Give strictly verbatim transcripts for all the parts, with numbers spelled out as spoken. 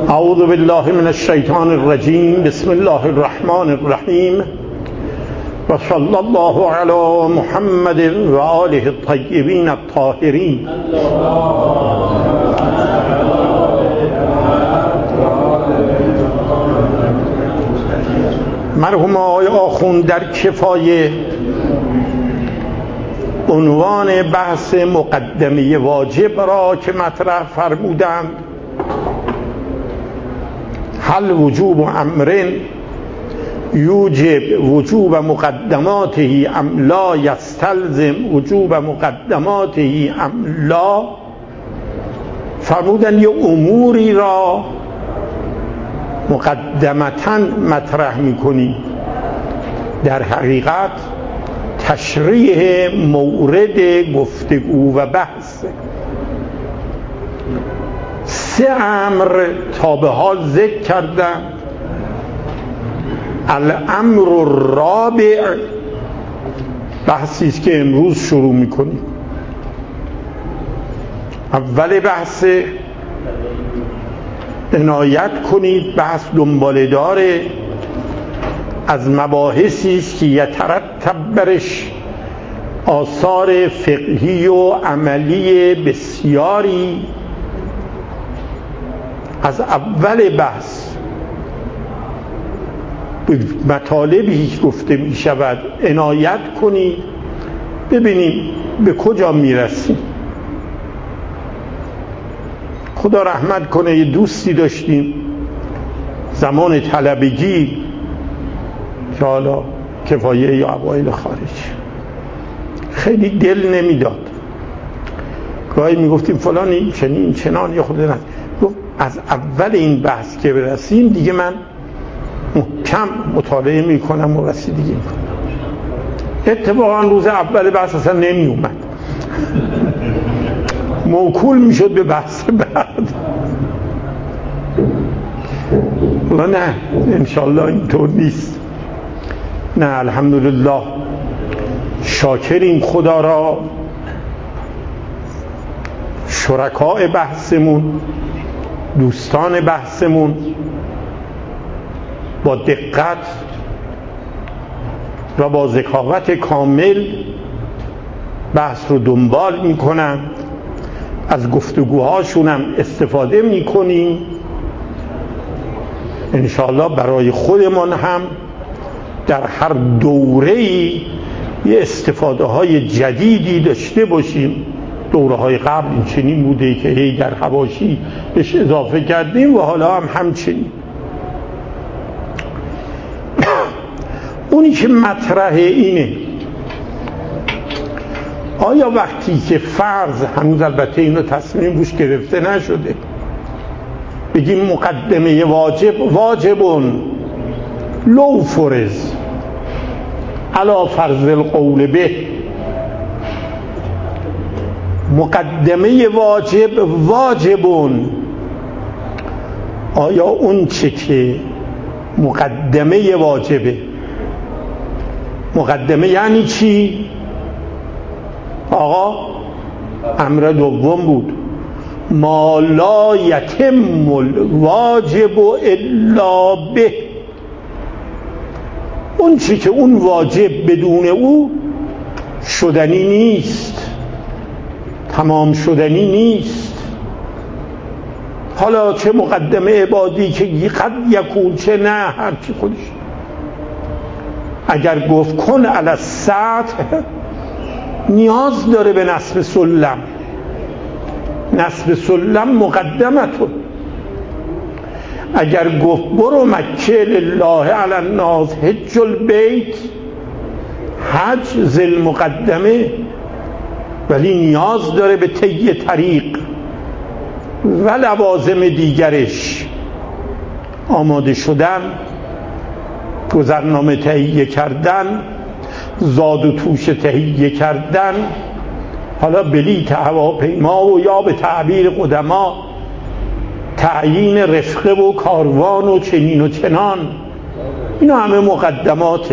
اعوذ بالله من الشیطان الرجیم. بسم الله الرحمن الرحیم و صلی الله علی محمد و آله الطیبین الطاهرین. مرحوم آقای آخوند در کفایه عنوان بحث مقدمه واجب را که مطرح فرمودند، هل وجوب امر یوجب وجوب مقدماته ام لا یستلزم وجوب مقدماته ام لا، فرمودن یه اموری را مقدمتاً مطرح میکنی، در حقیقت تشریح مورد گفتگو و بحث. سه امر تا به حال ذکر کردم. الامر الرابع بحثی است که امروز شروع میکنیم. اول بحث، عنایت کنید بحث دنباله داره، از مباحثی است که یترتب برش آثار فقهی و عملی بسیاری. از اول بحث به مطالبی که گفته می شود عنایت کنید، ببینیم به کجا می رسیم. خدا رحمت کنه، یه دوستی داشتیم زمان طلبگی که حالا کفایه یا اوایل خارج، خیلی دل نمیداد. گاهی میگفتیم فلان این چنین چنان، یا خود نست گفت از اول این بحث که برسیم دیگه من محکم مطالعه میکنم و رسیدگی میکنم. اتفاقا روز اول بحث اصلا نمی اومد، موکول میشد به بحث بعد. ولی نه، انشالله اینطور نیست. نه، الحمدلله شاکریم خدا را. شرکای بحثمون، دوستان بحثمون با دقت و با ذکاوت کامل بحث رو دنبال میکنن، از گفتگوهاشون هم استفاده میکنیم. انشاءالله برای خودمان هم در هر دوره‌ای یه استفاده های جدیدی داشته باشیم. دوره های قبل این چنین بوده که هی در حواشی بهش اضافه کردیم و حالا هم همچنین. اونی که مطرح اینه، آیا وقتی که فرض، هنوز البته اینو تصمیم روش گرفته نشده، بگیم مقدمه واجب واجبون لو فرض علی فرض القول به، مقدمه واجب واجبون، آیا اون چه که مقدمه واجبه، مقدمه یعنی چی؟ آقا امر دوم بود، ما لا یتم الواجب الا به، اون چی که اون واجب بدون او شدنی نیست، تمام شدنی نیست. حالا چه مقدمه عبادی که قد یکون، چه نه، هر چی خودش. اگر گفت کن علی السطح، نیاز داره به نصب سلم. نصب سلم مقدمتون. اگر گفت برو مکه لله علی الناس حج البیت، حج ذل مقدمه، ولی نیاز داره به طی طریق و لوازم دیگرش، آماده شدن، گذرنامه تهیه کردن، زاد و توش تهیه کردن، حالا بلیط هواپیما و یا به تعبیر قدما تعیین رفقه و کاروان و چنین و چنان. اینا همه مقدماته.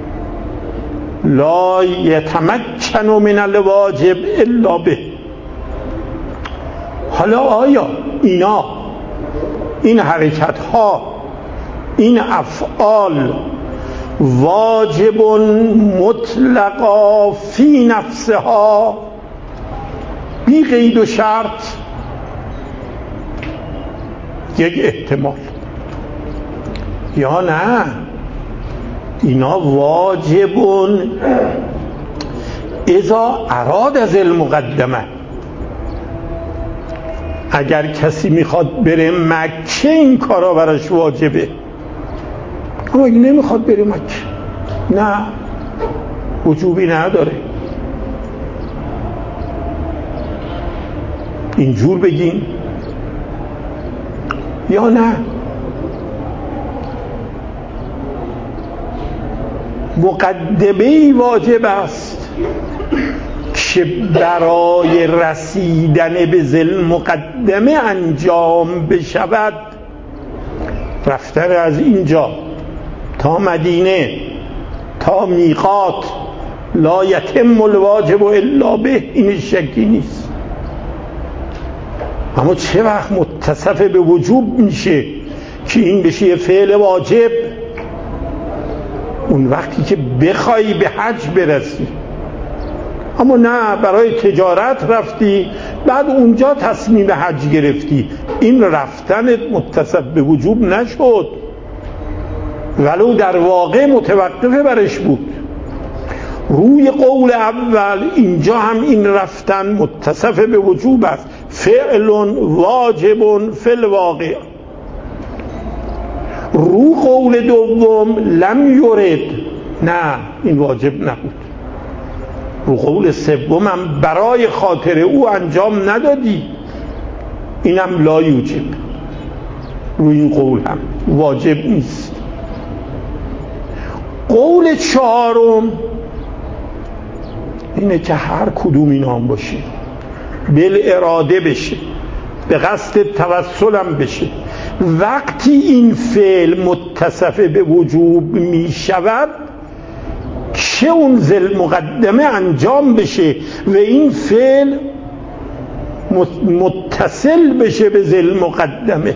لا یتمکن من الواجب الا به. حالا آیا اینا این حرکت ها، این افعال واجب مطلقا فی نفسها بی قید و شرط، یک احتمال، یا نه اینا واجب اذا اراد از المقدمه، اگر کسی میخواد بره مکه این کارا براش واجبه، اما اگه نمیخواد بره مکه نه، وجوبی نداره. اینجور بگین یا نه؟ مقدمه‌ای واجب است که برای رسیدن به ذل مقدمه انجام بشود. رفتن از اینجا تا مدینه تا میقات لا یتم الواجب الا به، این شکی نیست. اما چه وقت متصف به وجوب میشه که این بشه یه فعل واجب؟ اون وقتی که بخوای به حج برسی. اما نه، برای تجارت رفتی بعد اونجا تصمیم حج گرفتی، این رفتنت متصف به وجوب نشد، ولو در واقع متوقفه برش بود. روی قول اول اینجا هم این رفتن متصف به وجوب است، فعل واجب فی الواقع. رو قول دوم لم یرد، نه این واجب نبود. رو قول سوم هم برای خاطر او انجام ندادی، اینم لا یوجب. روی این قول هم واجب نیست. قول چهارم اینه که هر کدوم اینا هم باشه، بالاراده بشه، به قصد توسل هم بشه، وقتی این فعل متصف به وجوب می شود که اون ذل مقدمه انجام بشه و این فعل متصل بشه به ذل مقدمه،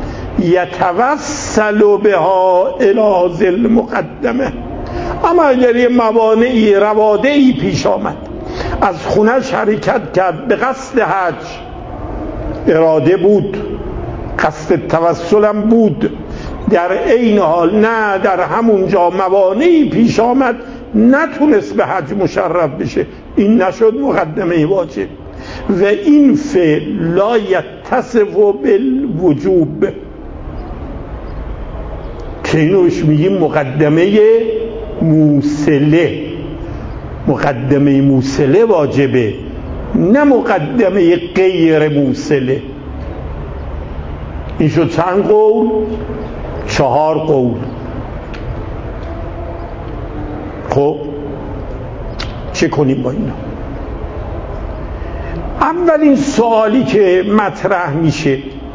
یتوسل بها الی ذل مقدمه. اما اگر یه موانعی روادعی پیش آمد، از خونش حرکت کرد به قصد حج، اراده بود، قصد توسلم بود، در عین حال نه در همونجا موانعی پیش آمد نتونست به حج مشرف بشه، این نشد مقدمه واجب و این فعل لا یتصف بالوجوب، که اینوش میگیم مقدمه موصله. مقدمه موصله واجبه، نه مقدمه غیر موصله. این شد چند قول؟ چهار قول. خب چه کنیم با اینا؟ اولین سوالی که مطرح میشه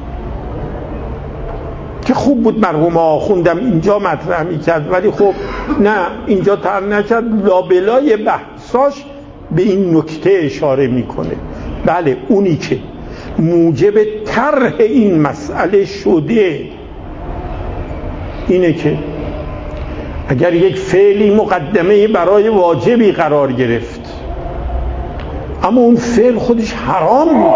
که خوب بود مرحوم آخوندم اینجا مطرح میکرد، ولی خب نه اینجا تر نکرد، لابلای بحثاش به این نکته اشاره میکنه. بله، اونی که موجب طرح این مسئله شده اینه که اگر یک فعلی مقدمه برای واجبی قرار گرفت اما اون فعل خودش حرام بود،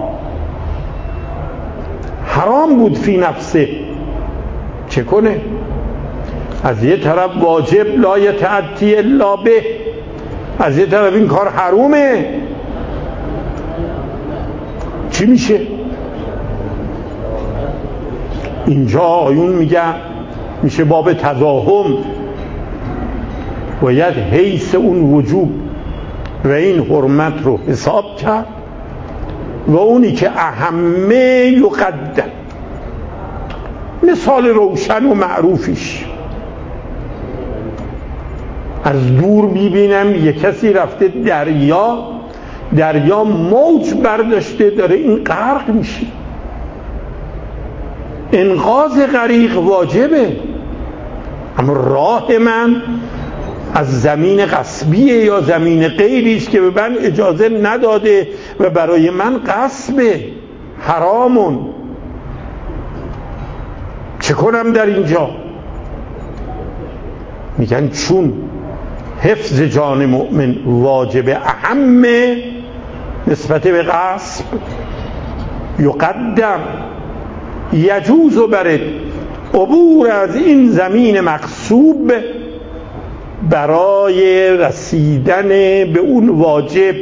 حرام بود فی نفسه، چه کنه؟ از یه طرف واجب لا یتأتی الا به، از یه طرف این کار حرومه، چی میشه؟ اینجا آیون میگن میشه باب تضاهم، باید حیث اون وجوب و این حرمت رو حساب کرد و اونی که اهمه یقدم. مثال روشن و معروفیش، از دور میبینم یه کسی رفته دریا، دریا موج برداشته داره این غرق میشه، انقاذ غریق واجبه، اما راه من از زمین غصبیه یا زمین غیری است که به من اجازه نداده و برای من غصبه، حرامون. چه کنم در اینجا؟ میگن چون حفظ جان مؤمن واجب اهم نسبت به غصب، یقدم یجوز برد عبور از این زمین مغصوب برای رسیدن به اون واجب.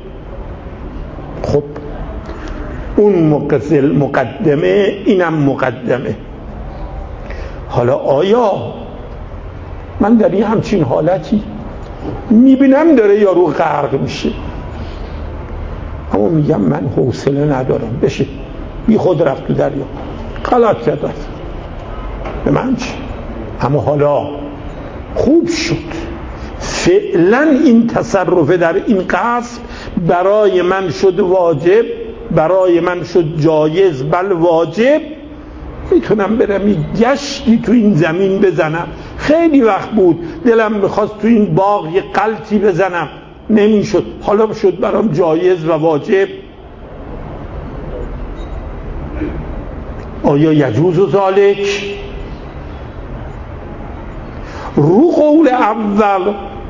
خب اون مقدمه اینم مقدمه. حالا آیا من در این همچین حالتی میبینم داره یارو غرق میشه، اما میگم من حوصله ندارم، بشه بی خود رفت تو دریا، غلط کرد به من چی؟ اما حالا خوب شد، فعلا این تصرف در این قصد برای من شد واجب، برای من شد جایز بل واجب، میتونم برم یه گشتی تو این زمین بزنم. خیلی وقت بود دلم میخواست تو این باغ یه غلطی بزنم، نمیشد، حالا شد برام جایز و واجب. آیا یجوز ذالک؟ رو قول اول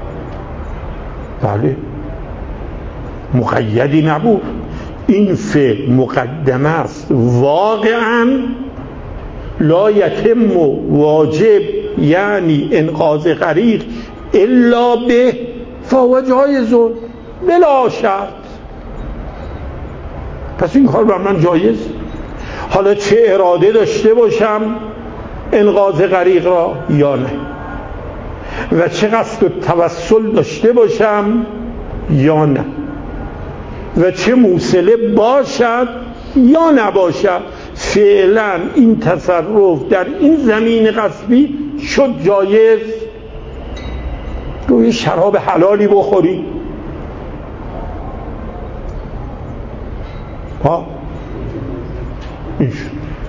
بله مقیدی نبود، این فعل مقدمه است، واقعا لا یتم واجب یعنی انقاذ غریق الا به فهو جایزون بلا شرط. پس این کار بر من جایز. حالا چه اراده داشته باشم انقاذ غریق را یا نه، و چه قصد توسل داشته باشم یا نه، و چه موصله باشد یا نباشد، فعلا این تصرف در این زمین غصبی شد جایز. تو یه شراب حلالی بخوری ها این شد.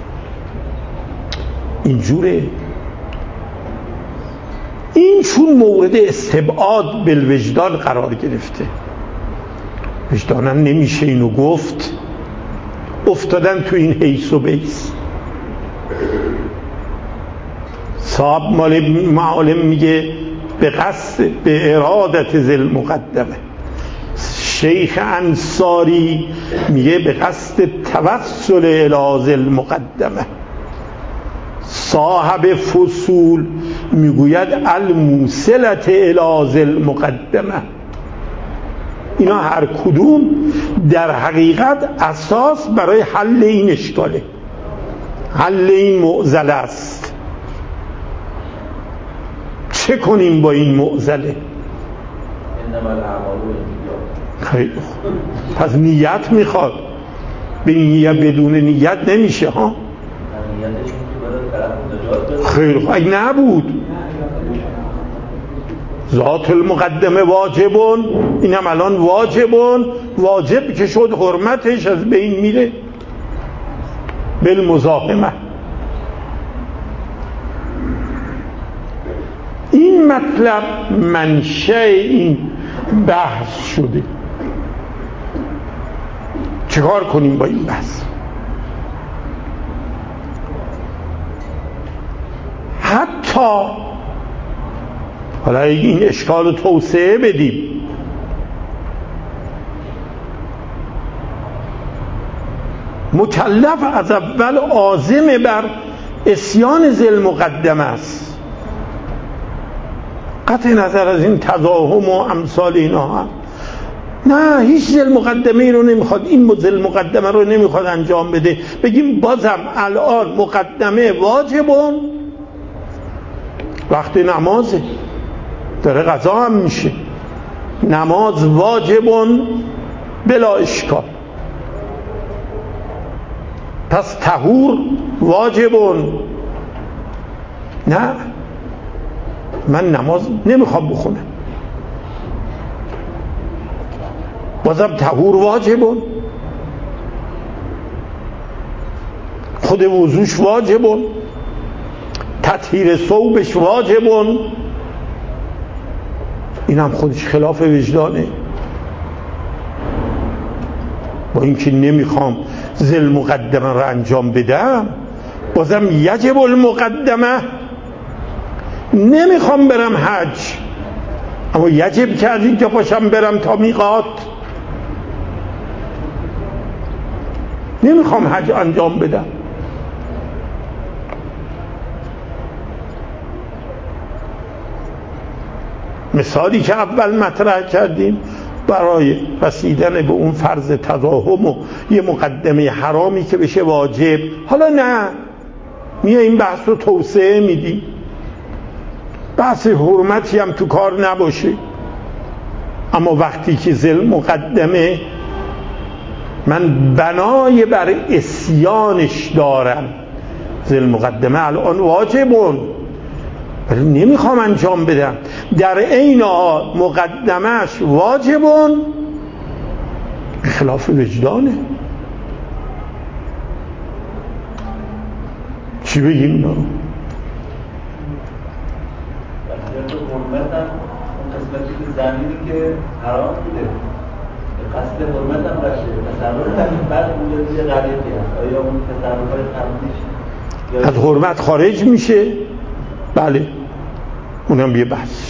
اینجوره. این چون مورد استبعاد بالوجدان قرار گرفته، وجدانم نمیشه اینو گفت، افتادن تو این حیث و بیس. صاحب مال معالم میگه به قصد به ارادت ذل مقدمه، شیخ انصاری میگه به قصد توسل الی ذل مقدمه، صاحب فصول میگوید الموصلت الی ذل مقدمه. اینا هر کدوم در حقیقت اساس برای حل این اشکاله، حل این معضله است. چه کنیم با این معضله؟ خیلی پس نیت میخواد، به نیت بدون نیت نمیشه ها. خیلی اگه نبود ذات المقدمه واجبون، اینم الان واجبون، واجب که شد حرمتش از بین میره بالمزاحمه. این مطلب منشأ این بحث شده. چیکار کنیم با این بحث؟ حتی حالا این اشکال رو توسعه بدیم، مکلف از اول عازم بر عصیان ذل مقدمه است، قطع نظر از این تضاهم و امثال اینا هم. نه هیچ ذل مقدمه رو نمیخواد، این ذل مقدمه رو نمیخواد انجام بده، بگیم بازم الان مقدمه واجبون، وقت نمازه داره قضا هم میشه، نماز واجبون بلا اشکال، پس طهور واجبون. نه من نماز نمیخوام بخونم، بازم طهور واجبون، خود وضوش واجبون، تطهیر ثوبش واجبون. این هم خودش خلاف وجدانه. با اینکه نمیخوام ذل مقدمه رو انجام بدم، بازم یجب المقدمه، نمیخوام برم حج اما یجب کردی که پاشم برم تا میقات، نمیخوام حج انجام بدم. مثالی که اول مطرح کردیم برای رسیدن به اون فرض تضاهم و یه مقدمه حرامی که بشه واجب، حالا نه میای این بحث رو توسعه میدی، بحث حرمتی هم تو کار نباشه، اما وقتی که ذل مقدمه من بنای بر اسیانش دارم، ذل مقدمه الان واجبون ولی نمیخوام انجام بدم، در عین حال مقدمش واجبون، خلاف وجدانه. چی بگیم اینا رو؟ حرمت هم اون قسمتی که زمینی که حرام بوده قصد حرمت هم باشه، تصرف هم بعد بوده یه غریبی هست، آیا اون تصرف های قبلیش از حرمت خارج میشه؟ بله، اونم یه بحث.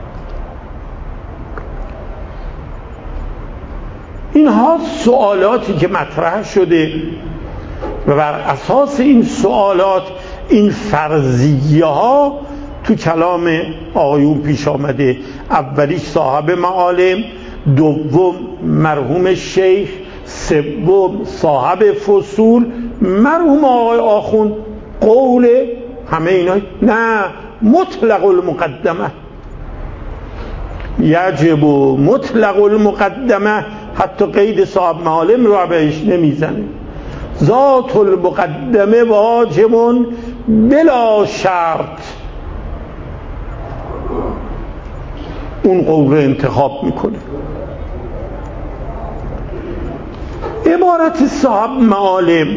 اینها سوالاتی که مطرح شده و بر اساس این سوالات این فرضیه ها تو کلام آقایون پیش آمده. اولیش صاحب معالم، دوم مرحوم شیخ، سوم صاحب فصول، مرحوم آقای آخوند. قول همه اینا نه، مطلق المقدمه یجب و مطلق المقدمه، حتی قید صاحب معالم رو بهش نمیزنه. ذات المقدمه واجبون بلا شرط، اون قول رو انتخاب میکنه. عبارت صاحب معالم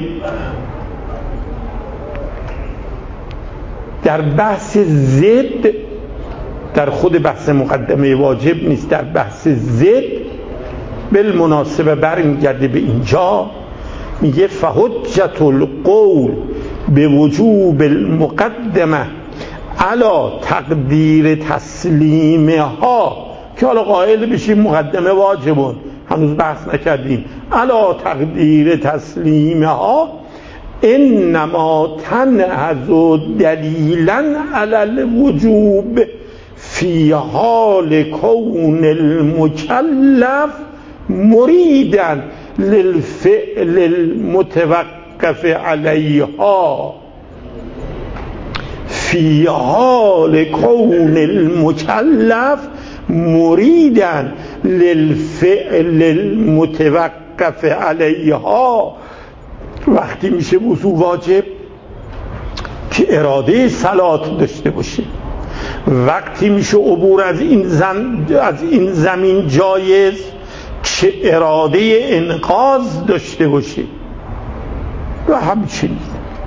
در بحث ضد، در خود بحث مقدمه واجب نیست، در بحث ضد بالمناسبه برمیگرده به اینجا، میگه فحجت القول به وجوب المقدمه علا تقدیر تسلیمه ها، که حالا قائل بشیم مقدمه واجبون، هنوز بحث نکردیم، علا تقدیر تسلیمه ها انما تنهض دلیلا علی الوجوب فی حال کون المکلف مریدا للفعل المتوقف علیها، فی حال کون المکلف مریدا للفعل المتوقف علیها. وقتی میشه وضو واجب که اراده صلات داشته باشه، وقتی میشه عبور از این زن از این زمین جایز که اراده انقاذ داشته باشه، و همچنین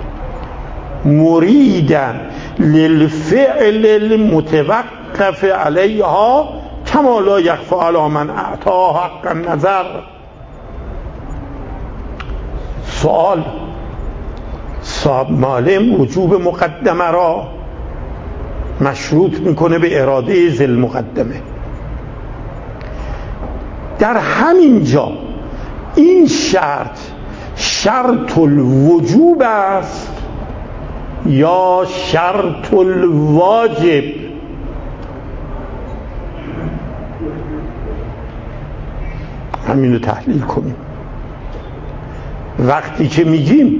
مریدن للفعل المتوقف علیها کما لا یخفی علی من اعطا حق النظر. سوال: صاحب معلم وجوب مقدمه را مشروط میکنه به اراده ذی المقدمه. در همین جا این شرط شرط الوجوب است یا شرط الواجب؟ همین رو تحلیل کنیم. وقتی که میگیم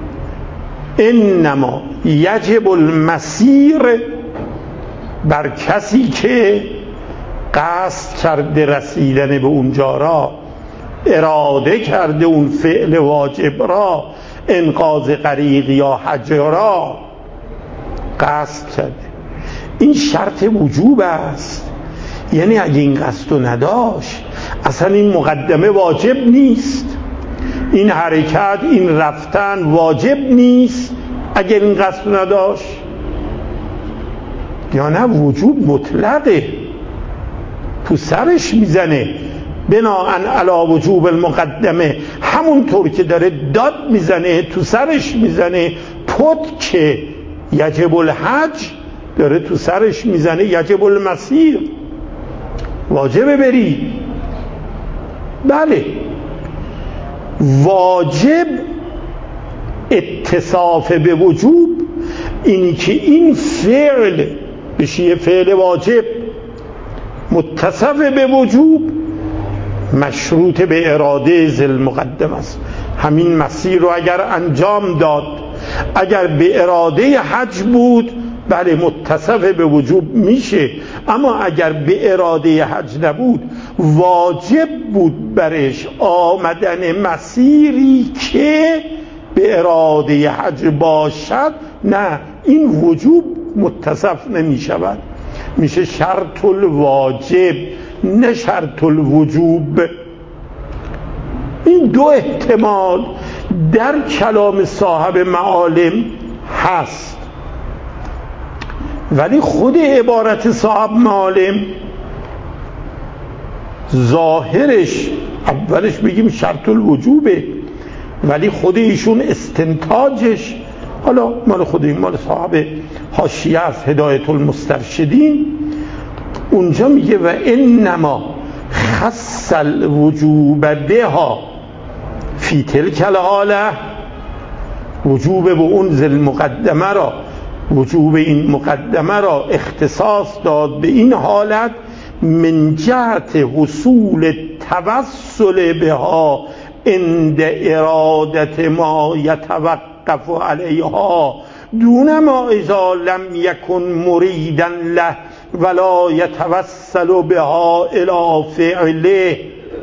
انما یجب المسیر بر کسی که قصد کرده رسیدن به اونجا را، اراده کرده اون فعل واجب را، انقاذ غریق یا حج را قصد کرده، این شرط وجوب است. یعنی اگه این قصد رو نداشت اصلا این مقدمه واجب نیست، این حرکت، این رفتن واجب نیست اگر این قصد رو نداشت. یا نه وجوب مطلقه، تو سرش میزنه بناءً علی وجوب المقدمه، همونطور که داره داد میزنه تو سرش میزنه، خود که یجب الحج داره تو سرش میزنه یجب المسیر، واجبه بری. بله واجب اتصاف به وجوب، اینی که این فعل بشه فعل واجب متصف به وجوب مشروط به اراده ذی مقدم است. همین مسیر رو اگر انجام داد، اگر به اراده حج بود بله متصف به وجوب میشه، اما اگر به اراده حج نبود واجب بود برش آمدن مسیری که به اراده حج باشد، نه این وجوب متصف نمی شود، میشه شرط الواجب نه شرط الوجوب. این دو احتمال در کلام صاحب معالم هست، ولی خود عبارت صاحب معالم ظاهرش اولش بگیم شرط الوجوبه، ولی خود ایشون استنتاجش، حالا مال خود این مال صاحب حاشیه از هدایت المسترشدین، اونجا میگه و انما خص الوجوب بها فی تلک الحاله، وجوب به اون ذی المقدمه را، وجوب این مقدمه را اختصاص داد به این حالت من جهت حصول توسل بها عند ارادت ما یتوقف علیها دون ما اذا لم یکن مریدا له ولا یتوسل بها الی فعله.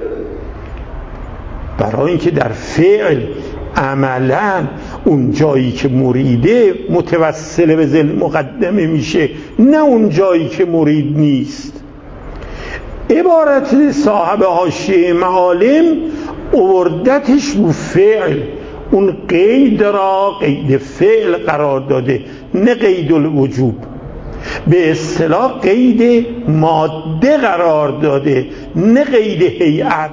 برای اینکه در فعل عملا اون جایی که مریده متوسل به ذی مقدمه میشه، نه اون جایی که مرید نیست. عبارت صاحب حاشیه معالم اوردتش رو فعل، اون قید را قید فعل قرار داده نه قید الوجوب، به اصطلاح قید ماده قرار داده نه قید هیئت.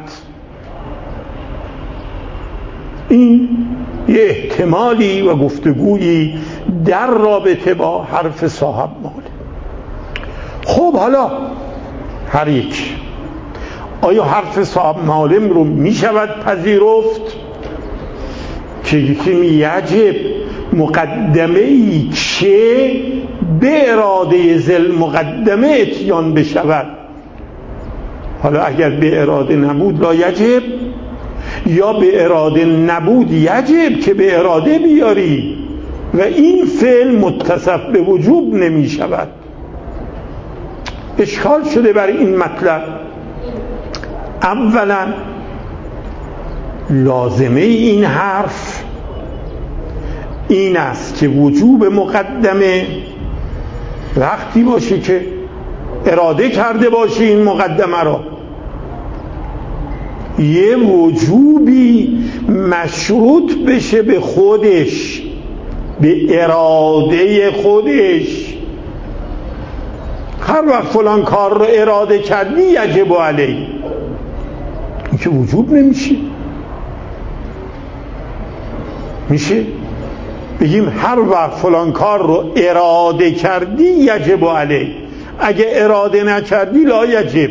این یه احتمالی و گفتگویی در رابطه با حرف صاحب معالم. خب حالا هر یک، آیا حرف صاحب معالم رو می شود پذیرفت که یکی یجب مقدمه ای که به اراده ذی مقدمه اتیان بشود؟ حالا اگر به اراده نبود لا یجب، یا به اراده نبود یجب که به اراده بیاری و این فعل متصف به وجوب نمی شود. اشکال شده بر این مطلب. اولا لازمه این حرف این است که وجوب مقدمه وقتی باشه که اراده کرده باشه این مقدمه را، یه وجوبی مشروط بشه به خودش، به اراده خودش. هر وقت فلان کار رو اراده کردی یجب علیه، این که وجوب نمیشه. میشه بگیم هر وقت فلان کار رو اراده کردی یجب علیه، اگه اراده نکردی لا یجب.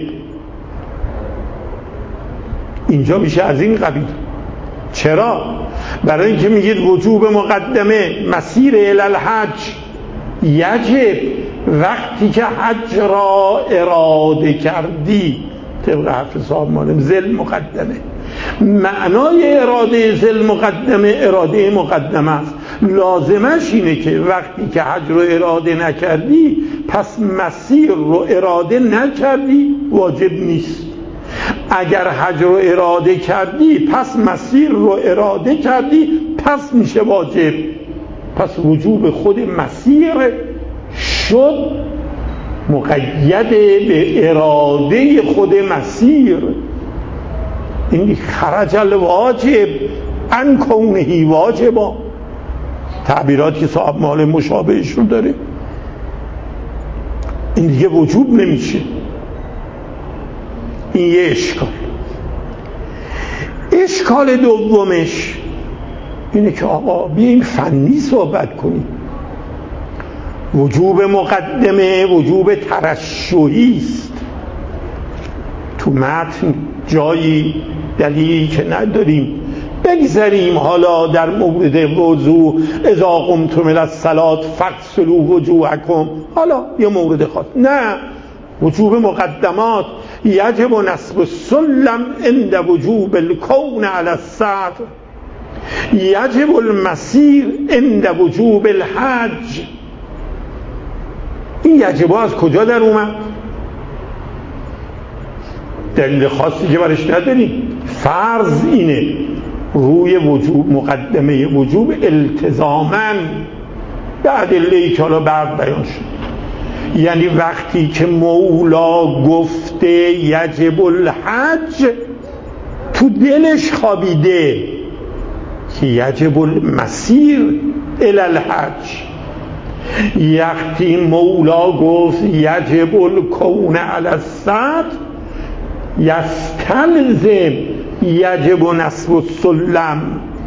اینجا میشه از این قبیل. چرا؟ برای اینکه میگید وجوب مقدمه مسیر الی الحج یجب وقتی که حج را اراده کردی، طبق حرف صاحب معالم ذی مقدمه. معنای اراده ذی مقدمه اراده مقدمه است، لازمش اینه که وقتی که حج رو اراده نکردی پس مسیر رو اراده نکردی، واجب نیست. اگر حج رو اراده کردی پس مسیر رو اراده کردی، پس میشه واجب. پس وجوب خود مسیر شد مقید به اراده خود مسیر. این خرج الواجب عن کونه واجبا، تعبیراتی که صاحب معالم مشابهش رو داره. این دیگه وجوب نمیشه. این یه اشکال. اشکال دومش اینه که آقا بیاییم فنی صحبت کنیم. وجوب مقدمه وجوب ترشحی است. تو متن جایی دلیلی که نداریم. بگذاریم حالا در مورد وضوء اذا قمتم الی الصلاة فاغسلوا وجوهکم، حالا یه مورد خاص. نه، وجوب مقدمات یجب نصب السلم عند وجوب الکون علی السطر، یجب المسیر عند وجوب الحج. این یجبه از کجا در اومد؟ دلیل خاصی که برش نداریم. فرض اینه روی وجوب مقدمه وجوب التزاماً به ادله‌ای که حالا بعد بیان شد. یعنی وقتی که مولا گفته یجب الحج، تو دلش خوابیده که یجب المسیر الی الحج. وقتی مولا گفت یجب الکون علی السطر، یستلزم یجب نصب السلم.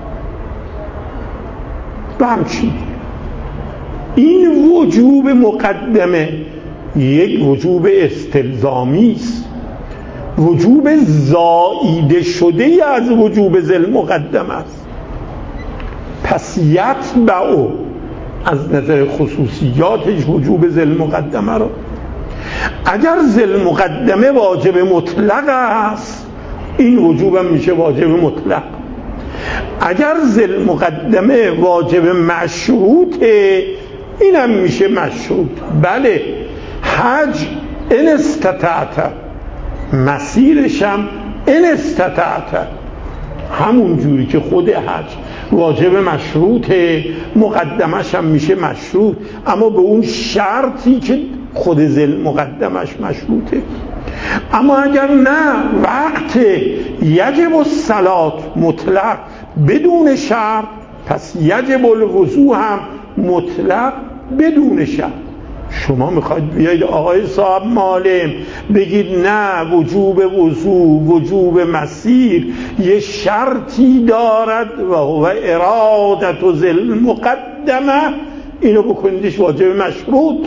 و همچنین این وجوب مقدمه یک وجوب استلزامی است، وجوب زائیده شده از وجوب ذل مقدمه است. پس یتبعو از نظر خصوصیاتش وجوب ذل مقدمه رو، اگر ذل مقدمه واجب مطلق است، این وجوب هم میشه واجب مطلق. اگر ذل مقدمه واجب مشروطه، این هم میشه مشروط. بله، حج ان استطعت، مسیرش هم ان استطعت، همون جوری که خود حج واجب مشروطه، مقدمش هم میشه مشروط، اما به اون شرطی که خود ذل مقدمش مشروطه. اما اگر نه، وقت یجب الصلاة مطلق بدون شرط، پس یجب الوضوء هم مطلق بدون شرط. شما میخواید بیاید آقای صاحب معلم بگید نه، وجوب وضوء وجوب مسیر یه شرطی دارد و هو ارادت ذل مقدمه، اینو بکنیدش واجب مشروط،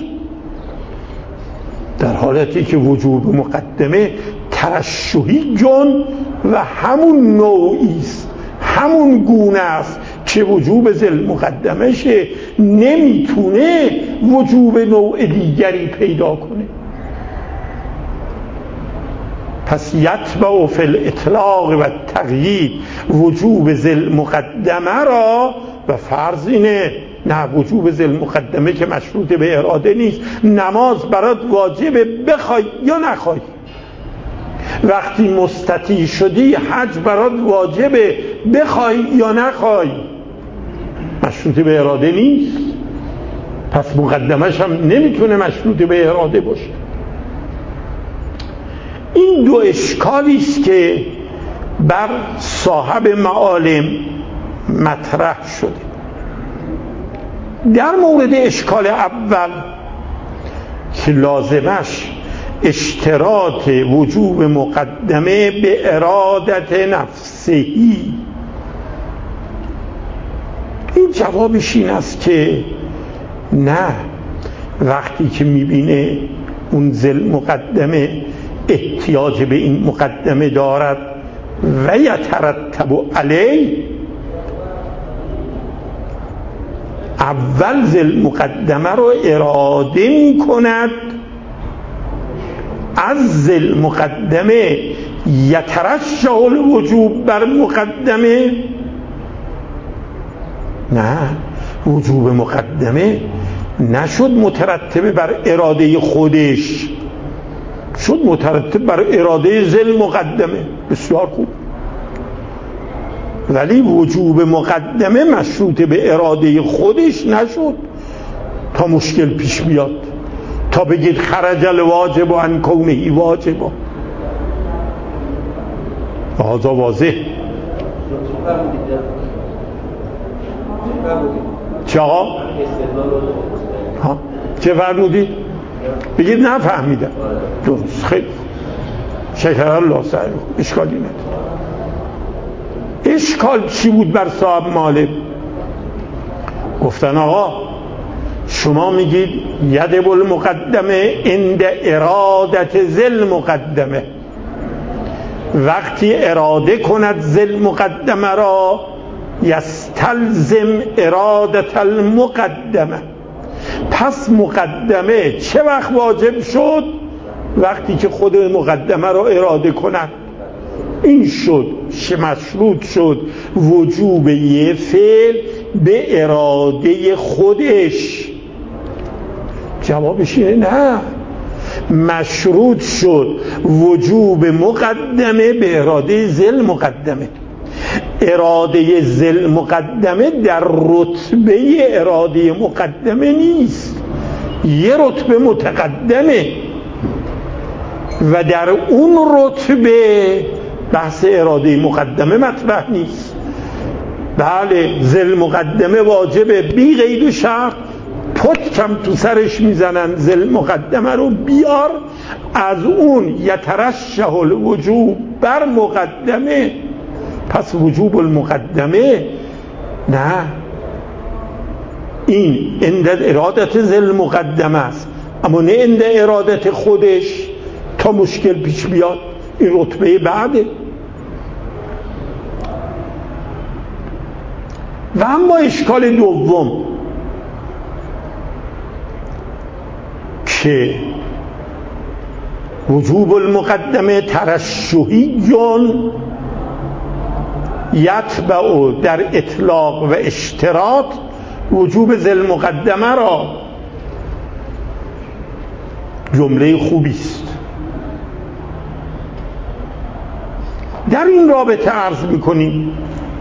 در حالتی که وجوب مقدمه ترشحی جن و همون نوعی است، همون گونه است که وجوب ذل مقدمه شه، نمیتونه وجوب نوع دیگری پیدا کنه. پس یتبع فی الاطلاق و تقیید وجوب ذل مقدمه را، و فرض اینه نه، وجوب ذل مقدمه که مشروط به اراده نیست. نماز برات واجبه بخوای یا نخوای. وقتی مستطیع شدی حج برات واجبه بخوای یا نخوای، مشروط به اراده نیست. پس مقدمش هم نمیتونه مشروط به اراده باشه. این دو اشکالی است که بر صاحب معالم مطرح شده. در مورد اشکال اول که لازمش اشتراط وجوب مقدمه به ارادت نفسهی، این جوابش این است که نه، وقتی که میبینه اون ذل مقدمه احتیاج به این مقدمه دارد و یترتب علیه، اول ذل مقدمه رو اراده می کند، از ذل مقدمه یترشح الوجوب بر مقدمه. نه، وجوب مقدمه نشد مترتب بر اراده خودش، شد مترتب بر اراده ذل مقدمه. بسیار خوب، ولی وجوب مقدمه مشروط به اراده خودش نشد تا مشکل پیش بیاد، تا بگید خرج الواجب عن کونه واجبا. هذا واضح. چه آقا؟ ها؟ چه فرمودید؟ بگید نفهمیدم. درست، خیلی شکر الله سعی، اشکالی نداره. اشکال چی بود بر صاحب معالم؟ گفتن آقا شما میگید ید المقدمه عند ارادت ذل مقدمه، وقتی اراده کند ذل مقدمه را یستلزم ارادت المقدمه. پس مقدمه چه وقت واجب شد؟ وقتی که خود مقدمه را اراده کند. این شد مشروط شد وجوب یه فعل به اراده خودش. جوابش اینه نه، مشروط شد وجوب مقدمه به اراده ذل مقدمه. اراده ذل مقدمه در رتبه اراده مقدمه نیست، یه رتبه متقدمه و در اون رتبه بحث اراده مقدمه مطرح نیست. بله ذل مقدمه واجبه بی قید و شرط، پتکم تو سرش میزنن ذل مقدمه رو بیار، از اون یترشح الوجوب بر مقدمه. پس وجوب المقدمه نه، این عند ارادت ذل مقدمه است، اما نه عند ارادت خودش. تا مشکل پیش بیاد این رتبه بعده. و اما اشکال دوم که وجوب المقدمه ترشحیون یتبع در اطلاق و اشتراط وجوب ذل مقدمه را. جمله خوبی است. در این رابطه عرض میکنیم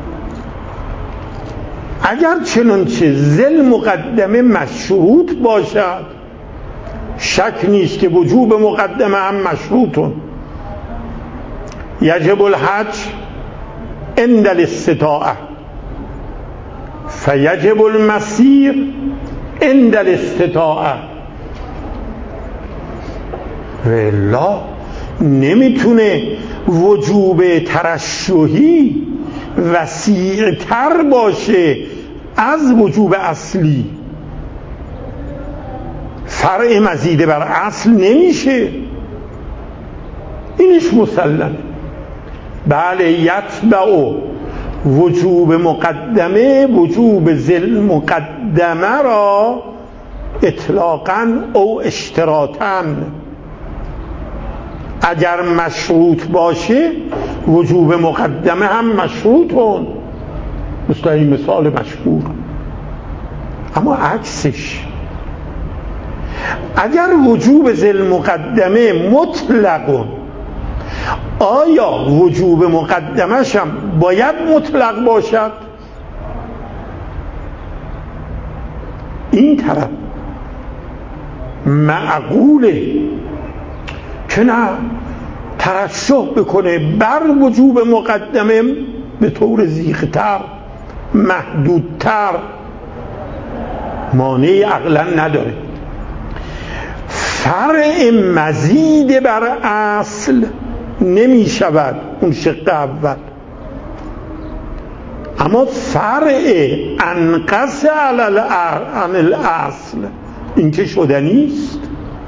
اگر چنانچه ذل مقدمه مشروط باشد، شک نیست که وجوب مقدمه هم مشروطون. یجب الحج عند الاستطاعه فیجب المسیر عند الاستطاعه. والله نمیتونه وجوب ترشحی وسیع‌تر باشه از وجوب اصلی. فرع مزیده بر اصل نمیشه، اینش مسلمه. بله یتبع وجوب مقدمه وجوب ذل مقدمه را اطلاقاً او اشتراطاً. اگر مشروط باشه وجوب مقدمه هم مشروطون، مثل این مثال مشهور. اما عکسش، اگر وجوب ذل مقدمه مطلقون، آیا وجوب مقدمش هم باید مطلق باشد؟ این طرف معقوله که نه، ترشح بکنه بر وجوب مقدمه به طور زیغ‌تر محدودتر، مانعی عقلا نداره. فرع مزید بر اصل نمی شود اون شق اول، اما فرع انقص عن الاصل این که شدنی است.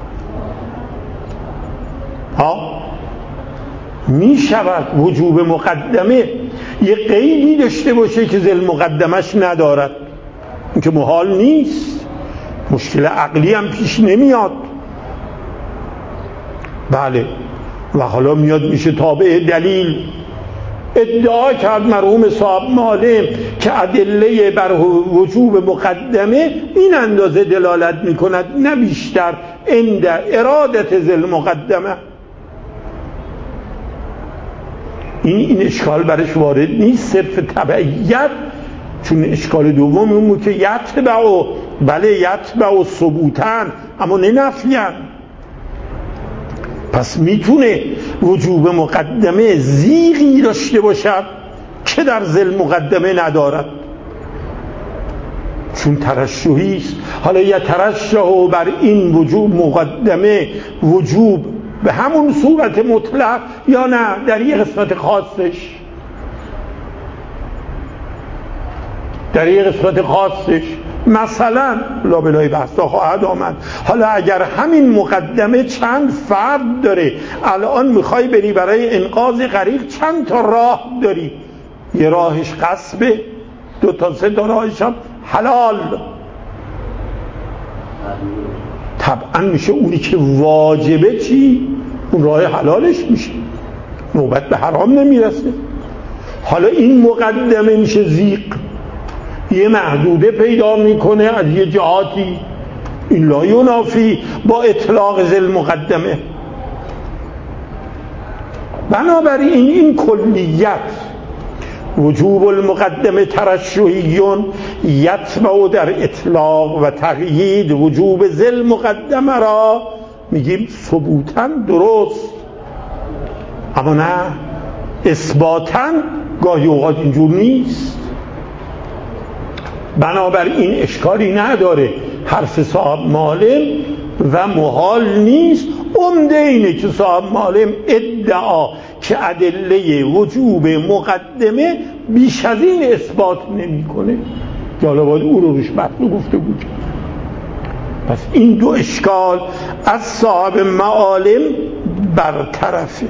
ها می شود وجوب مقدمه یه قیدی داشته باشه که ذل مقدمش ندارد، این که محال نیست، مشکل عقلی هم پیش نمیاد. بله و حالا میاد میشه تابع دلیل. ادعا کرد مرحوم صاحب معلم که ادله بر وجوب مقدمه این اندازه دلالت میکند، نه بیشتر، عند ارادت ذل مقدمه. این این اشکال برش وارد نیست، صرف تبعیت. چون اشکال دوم اون که یتبع، بله یتبع ثبوتاً اما نه نفیاً. پس میتونه وجوب مقدمه زیغی داشته باشد که در ذل مقدمه ندارد، چون ترشحی است. حالا یترشح بر این وجوب مقدمه وجوب به همون صورت مطلق یا نه در یه قسمت خاصش، در یه قسمت خاصش مثلا لابلای بحثا خواهد آمد حالا اگر همین مقدمه چند فرد داره، الان میخوای بری برای انقاذ غریق چند تا راه داری، یه راهش قصبه، دو تا سه تا راهش هم حلال. طبعا میشه اونی که واجبه چی؟ اون راه حلالش میشه، نوبت به حرام نمیرسه. حالا این مقدمه میشه زیق، یه محدوده پیدا میکنه از یه جهاتی، این لا ینافی با اطلاق ذل مقدمه. بنابراین این کلیت وجوب المقدمه ترشحیون یتبع در اطلاق و تقیید وجوب ذل مقدمه را میگیم ثبوتاً درست، اما نه اثباتاً گاهی اوقات اینجور نیست. بنابراین اشکالی نداره، حرف صاحب معالم و محال نیست. عمده اینه که صاحب معالم ادعا که ادله وجوب مقدمه بیش از این اثبات نمی کنه، که حالا باید او رو روش متن گفته بود. پس این دو اشکال از صاحب معالم برطرفه.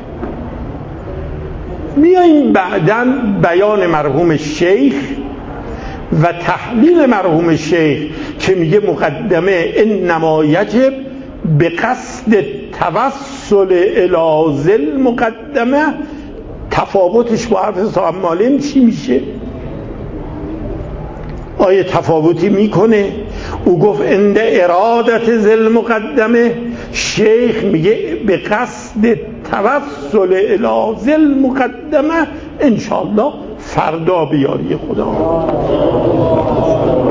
میاییم بعداً بیان مرحوم شیخ و تحلیل مرحوم شیخ که میگه مقدمه انما یجب به قصد توسل الی ذل مقدمه. تفاوتش با حرف صاحب معالم چی میشه؟ آیه تفاوتی میکنه؟ او گفت عند ارادت ذل مقدمه، شیخ میگه به قصد توسل الی ذل مقدمه. انشاءالله فردا بیاری خدا.